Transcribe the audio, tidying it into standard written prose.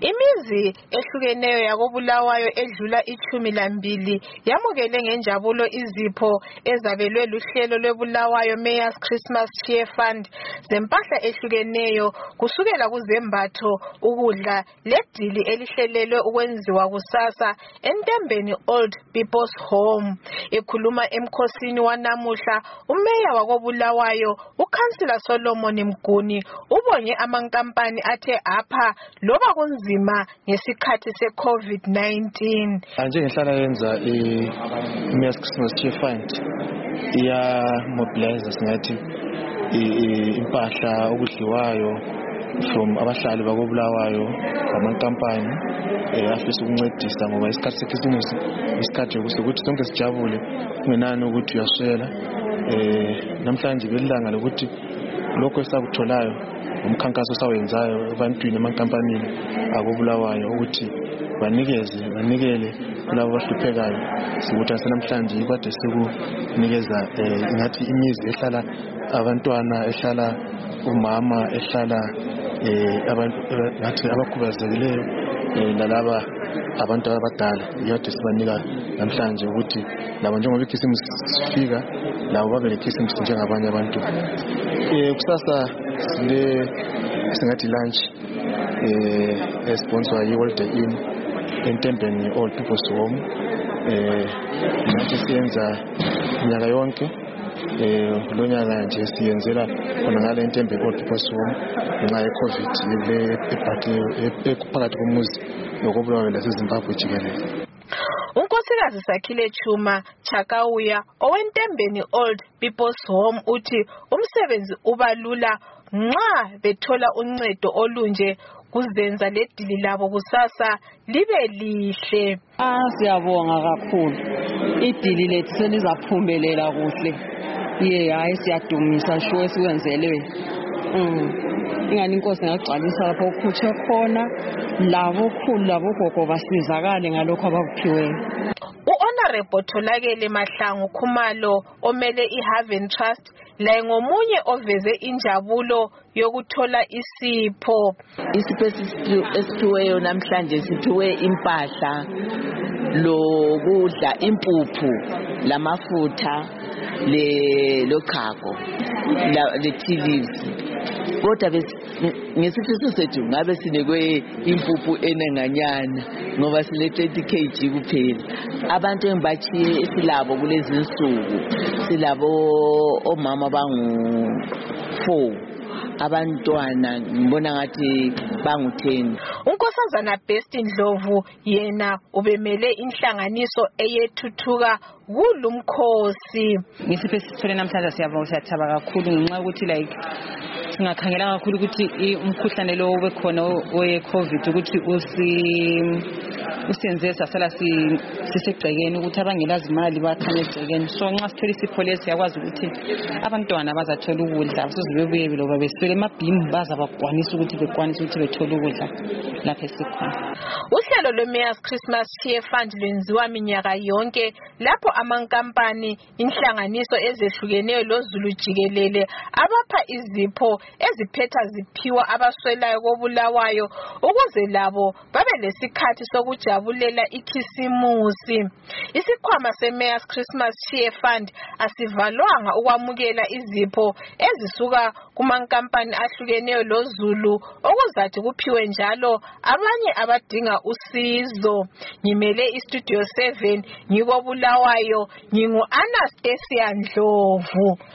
Imizi ehlukeneyo yakobulawayo edlula 12 yamukele ngenjabulo izipho ezabelwe luhlelo lwebulawayo Mayors Christmas Cheer Fund zempahla ehlukeneyo kusukela kuzembatho, ukudla ledili elihlelelwe ukwenziwa kusasa entembeni Old People's Home. Ekhuluma emkhosini wanamuhla, umeya wakobulawayo uKhansila Solomon Mguni ubonge amankampani athe apha loba kunzima ngesikhathi se-COVID-19. Njengehlala yenza i-Mayors Christmas Cheer Fund iya mobilize singathi impahla okudliwayo from abahlali bakobulawayo amankampani afisa ukuncedisa ngoba isikhathi sekhisimusi isikhathi ukuthi sonke sijabule kungenani ukuthi uyaswela. Namhlanje belilanga lokuthi lokho esakutholayo umkhankaso sawenzayo ebantwini emankampanini akobulawayo ukuthi banikele kulabo abahluphekayo. Sikuthi namhlanje kade sikunikeza ngathi imizi ehlala abantwana, ehlala umama, ehlala abantu ngathi abakhubazekileyo nalaba abantu abadala yade sibanika namhlanje ukuthi labo njengoba ikhisimusi sifika labo babe lekhisimusi njengabanye abantu. Kusasa singathi lunch sponsor yi-World Inn entembeni Old People's Home. Nathi siyenza minyaka yonke lo nyaka nje siyenzela khona ngale entembeni Old People's Home ngenxa ye-COVID phakathi komuzi nokobulawayo laseZimbabwe jikelele. Unkosikazi Sakhile Chuma Chakauya owentembeni Old People's Home uthi umsebenzi ubalula nxa bethola uncedo olunje kuzenza ledili labo kusasa libe lihle. Siyabonga kakhulu. Idili lethu selizaphumelela kuhle. Hayi siyadumisa sho esiwenzelwe. Ingani inkosi ngagcwalisa lapho ukhutshe khona labo khulu labo gogo basizakale ngalokho abakuphiweyo. U-Honorable Tholakele Mahlangu Khumalo omele i-Haven Trust laye ngomunye oveze injabulo yokuthola isipho. Isipho esiphiweyo namhlanje siphiwe impahla, lokudla, impuphu, lamafutha, lochago, le-tea leaves. Kodwa ngesifiso sethu ngabe sinikwe impuphu enenganyana ngoba sile 20 kg kuphela. Abantu engibachiye esilabo kulezi insuku silabo omama bangu-4, abantwana ngibona ngathi bangu-10. Unkosazana Best Ndlovu yena ubemele inhlanganiso eyethuthuka kulumkhosi. Ngisiphe sithole namhlanje siyabonga siyathaba kakhulu ngenxa ukuthi like singakhangela kakhulu ukuthi umkhuhlane lo obekhona owe-COVID ukuthi usenze sasala sisegcekeni ukuthi abangelazi imali bakhanye egcekeni. So nxa sithola isipho lesi siyakwazi ukuthi abantwana bazathola ukudla soze bebuye loba beswele emabhimu baza bakwanisa ukuthi bethole ukudla lapha esikhona. Uhlelo lwe-Mayors Christmas Cheer Fund lwenziwa minyaka yonke lapho amankampani, inhlanganiso ezehlukeneyo loZulu jikelele abapha izipho eziphetha ziphiwa abaswelayo kobulawayo ukuze labo babe lesikhathi sokujabulela ikhisimusi. Isikhwama se-Mayors Christmas Cheer Fund asivalwanga ukwamukela izipho ezisuka kumankampani ahlukeneyo loZulu okuzathi kuphiwe njalo abanye abadinga usizo. Ngimele iStudio 7 ngikobulawayo, ngingu-Anastasia Ndlovu.